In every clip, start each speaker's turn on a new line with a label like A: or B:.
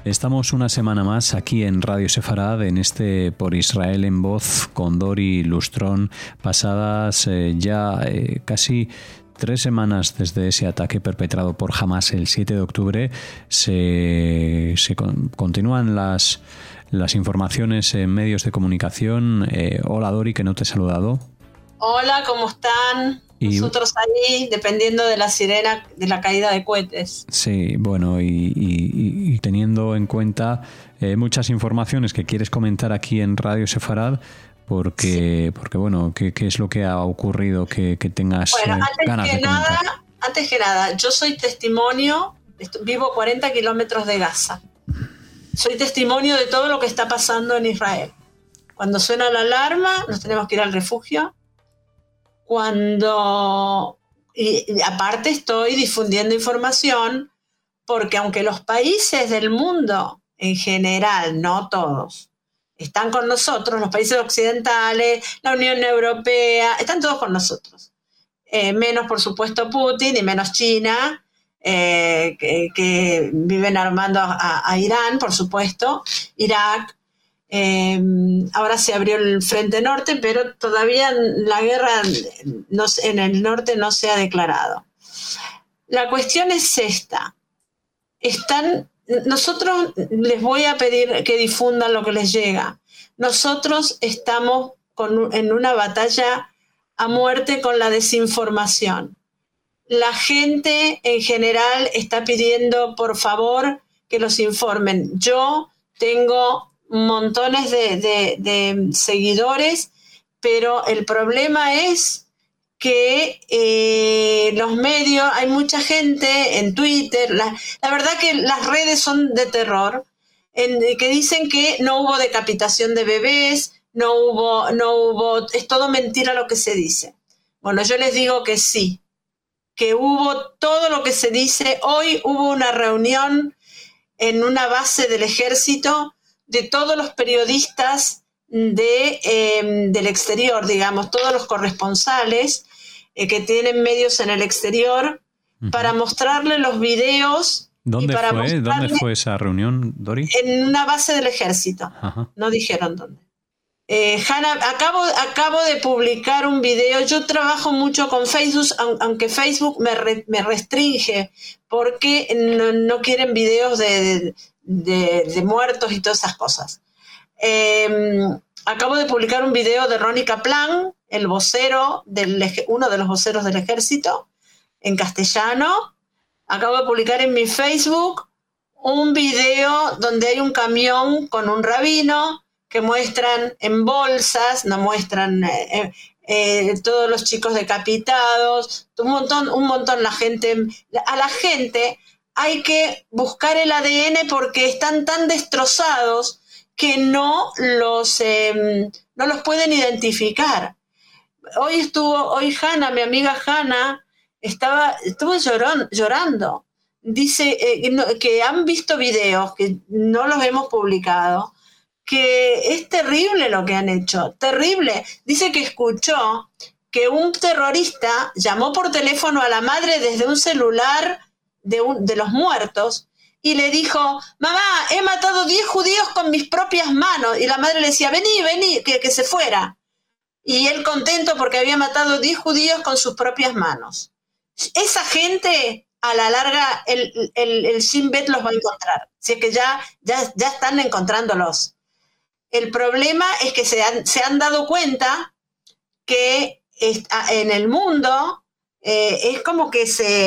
A: Estamos una semana más aquí en Radio Sefarad, en este Por Israel en Voz, con Dori Lustrón, pasadas casi 3 semanas desde ese ataque perpetrado por Hamas el 7 de octubre. Continúan las informaciones en medios de comunicación. Hola Dori, que no te he saludado.
B: Hola, ¿cómo están? Nosotros ahí, dependiendo de la sirena de la caída de cohetes.
A: Sí, bueno, y teniendo en cuenta muchas informaciones que quieres comentar aquí en Radio Sefarad, porque bueno, ¿qué es lo que ha ocurrido que tengas ganas de comentar?
B: Antes que nada, yo soy testimonio, vivo 40 kilómetros de Gaza. Soy testimonio de todo lo que está pasando en Israel. Cuando suena la alarma, nos tenemos que ir al refugio. Y aparte estoy difundiendo información, porque aunque los países del mundo en general, no todos, están con nosotros, los países occidentales, la Unión Europea, están todos con nosotros. Menos, por supuesto, Putin y menos China, que viven armando a Irán, por supuesto, Irak. Ahora se abrió el Frente Norte, pero todavía la guerra en el norte no se ha declarado. La cuestión es esta. Nosotros les voy a pedir que difundan lo que les llega. Nosotros estamos en una batalla a muerte con la desinformación. La gente en general está pidiendo, por favor, que los informen. Yo tengo montones de seguidores, pero el problema es que los medios, hay mucha gente en Twitter, la verdad que las redes son de terror, que dicen que no hubo decapitación de bebés, no hubo, es todo mentira lo que se dice. Bueno, yo les digo que sí, que hubo todo lo que se dice. Hoy hubo una reunión en una base del ejército de todos los periodistas del exterior, digamos, todos los corresponsales que tienen medios en el exterior, para mostrarle los videos.
A: ¿Dónde fue esa reunión, Dori?
B: En una base del ejército.
A: Ajá.
B: No dijeron dónde. Hanna, acabo de publicar un video. Yo trabajo mucho con Facebook, aunque Facebook me restringe, porque no quieren videos de muertos y todas esas cosas. Acabo de publicar un video de Ronnie Kaplan, el vocero uno de los voceros del ejército, en castellano. Acabo de publicar en mi Facebook un video donde hay un camión con un rabino que muestran en bolsas, no muestran todos los chicos decapitados, un montón a la gente hay que buscar el ADN porque están tan destrozados que no los pueden identificar. Hoy Hanna, mi amiga Hanna, estuvo llorando. Dice que han visto videos, que no los hemos publicado, que es terrible lo que han hecho, terrible. Dice que escuchó que un terrorista llamó por teléfono a la madre desde un celular de los muertos y le dijo: mamá, he matado 10 judíos con mis propias manos. Y la madre le decía: vení, que se fuera. Y él contento porque había matado 10 judíos con sus propias manos. Esa gente, a la larga, el Shin Bet los va a encontrar. Si es que ya están encontrándolos. El problema es que se han dado cuenta que en el mundo es como que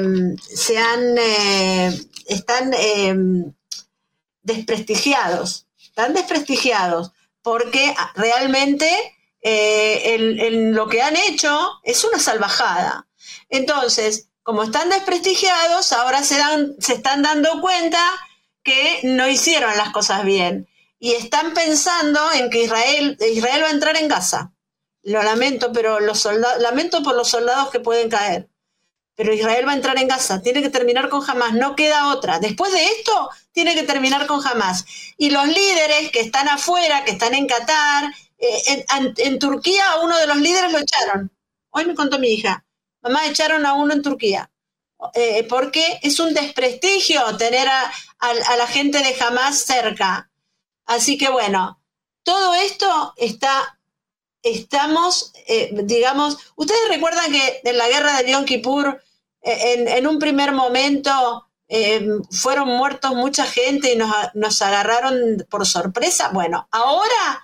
B: están desprestigiados. Están desprestigiados porque realmente lo que han hecho es una salvajada. Entonces, como están desprestigiados, ahora se están dando cuenta que no hicieron las cosas bien. Y están pensando en que Israel va a entrar en Gaza. Lo lamento, pero lamento por los soldados que pueden caer. Pero Israel va a entrar en Gaza. Tiene que terminar con Hamas. No queda otra. Después de esto, tiene que terminar con Hamas. Y los líderes que están afuera, que están en Qatar, en Turquía, a uno de los líderes lo echaron. Hoy me contó mi hija. Mamá, echaron a uno en Turquía. porque es un desprestigio tener a la gente de Hamás cerca. Así que bueno, todo esto estamos, digamos, ustedes recuerdan que en la guerra de Yom Kippur, en un primer momento fueron muertos mucha gente y nos agarraron por sorpresa. Bueno, ahora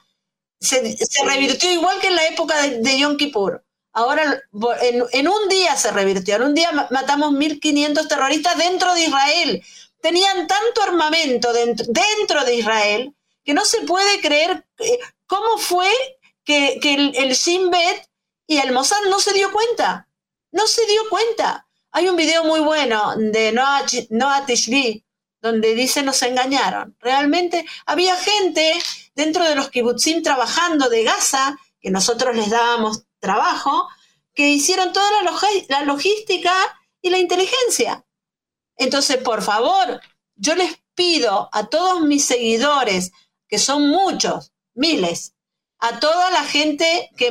B: se revirtió igual que en la época de Yom Kippur. Ahora en un día se revirtió, en un día matamos 1.500 terroristas dentro de Israel. Tenían tanto armamento dentro de Israel que no se puede creer cómo fue que el Shin Bet y el Mossad no se dio cuenta. No se dio cuenta. Hay un video muy bueno de Noah Tishby donde dice nos engañaron. Realmente había gente dentro de los kibutzim trabajando de Gaza, que nosotros les dábamos trabajo, que hicieron toda la logística y la inteligencia. Entonces, por favor, yo les pido a todos mis seguidores, que son muchos, miles, a toda la gente que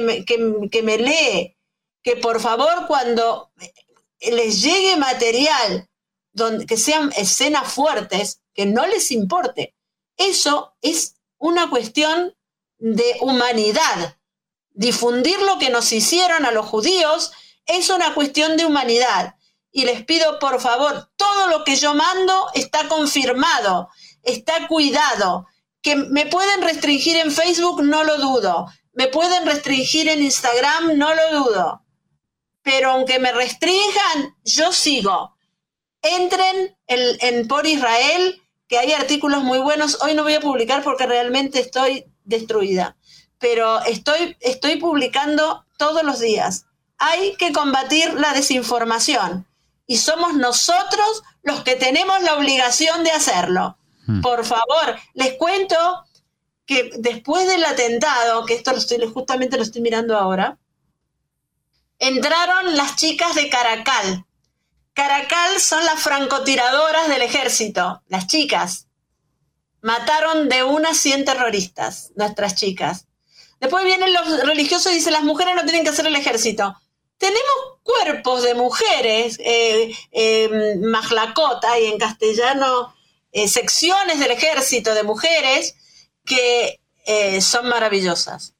B: me lee, que por favor cuando les llegue material que sean escenas fuertes, que no les importe. Eso es una cuestión de humanidad. Difundir lo que nos hicieron a los judíos es una cuestión de humanidad. Y les pido, por favor, todo lo que yo mando está confirmado, está cuidado. Que me pueden restringir en Facebook, no lo dudo. Me pueden restringir en Instagram, no lo dudo. Pero aunque me restrinjan, yo sigo. Entren en Por Israel, que hay artículos muy buenos. Hoy no voy a publicar porque realmente estoy destruida. Pero estoy publicando todos los días. Hay que combatir la desinformación. Y somos nosotros los que tenemos la obligación de hacerlo. Por favor, les cuento que después del atentado, que esto justamente lo estoy mirando ahora, entraron las chicas de Caracal. Caracal son las francotiradoras del ejército, las chicas. Mataron de 100 terroristas, nuestras chicas. Después vienen los religiosos y dicen las mujeres no tienen que hacer el ejército. Tenemos cuerpos de mujeres, mahlakot, hay en castellano, secciones del ejército de mujeres que son maravillosas,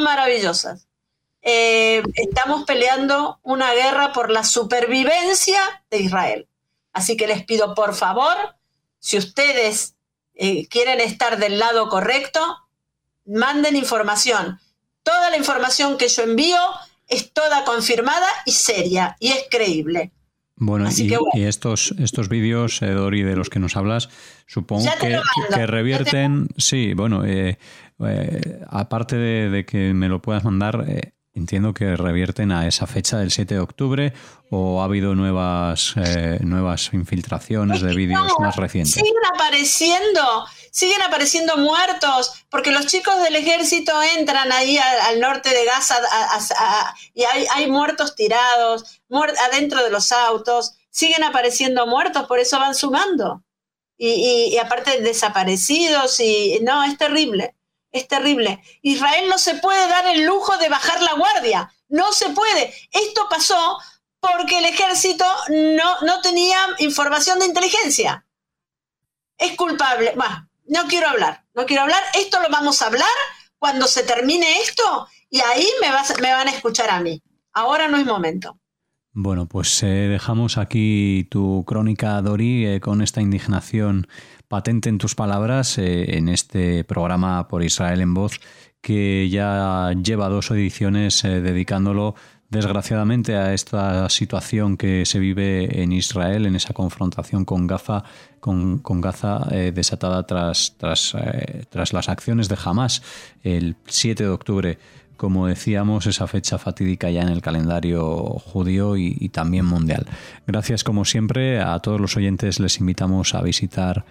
B: estamos peleando una guerra por la supervivencia de Israel. Así que les pido, por favor, si ustedes quieren estar del lado correcto, manden información. Toda la información que yo envío es toda confirmada y seria, y es creíble.
A: Bueno, y estos vídeos, Dori, de los que nos hablas, supongo que revierten... Sí, bueno, aparte de que me lo puedas mandar, entiendo que revierten a esa fecha del 7 de octubre, o ha habido nuevas infiltraciones de vídeos más recientes. Siguen apareciendo muertos, porque los chicos del ejército entran ahí al norte de Gaza y hay muertos tirados, adentro de los autos, siguen apareciendo muertos, por eso van sumando. Y aparte desaparecidos, no, es terrible. Es terrible. Israel no se puede dar el lujo de bajar la guardia. No se puede. Esto pasó porque el ejército no tenía información de inteligencia. Es culpable. Bueno, no quiero hablar. Esto lo vamos a hablar cuando se termine esto y ahí me van a escuchar a mí. Ahora no es momento. Bueno, pues dejamos aquí tu crónica, Dori, con esta indignación patente en tus palabras en este programa Por Israel en Voz, que ya lleva 2 ediciones dedicándolo desgraciadamente a esta situación que se vive en Israel, en esa confrontación con Gaza, desatada tras las acciones de Hamás el 7 de octubre. Como decíamos, esa fecha fatídica ya en el calendario judío y también mundial. Gracias, como siempre, a todos los oyentes. Les invitamos a visitar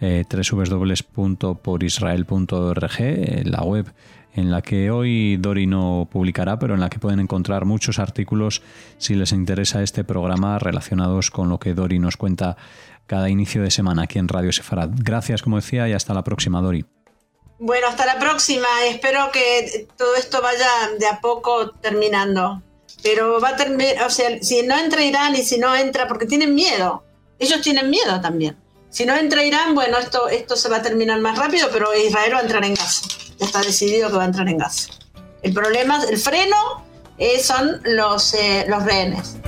A: www.porisrael.org, la web en la que hoy Dori no publicará, pero en la que pueden encontrar muchos artículos si les interesa este programa relacionados con lo que Dori nos cuenta cada inicio de semana aquí en Radio Sefarad. Gracias, como decía, y hasta la próxima, Dori.
B: Bueno, hasta la próxima. Espero que todo esto vaya de a poco terminando. Pero va a terminar, o sea, si no entra Irán y si no entra, porque tienen miedo, ellos tienen miedo también. Si no entra Irán, bueno, esto se va a terminar más rápido, pero Israel va a entrar en Gaza. Ya está decidido que va a entrar en Gaza. El problema, el freno, son los rehenes.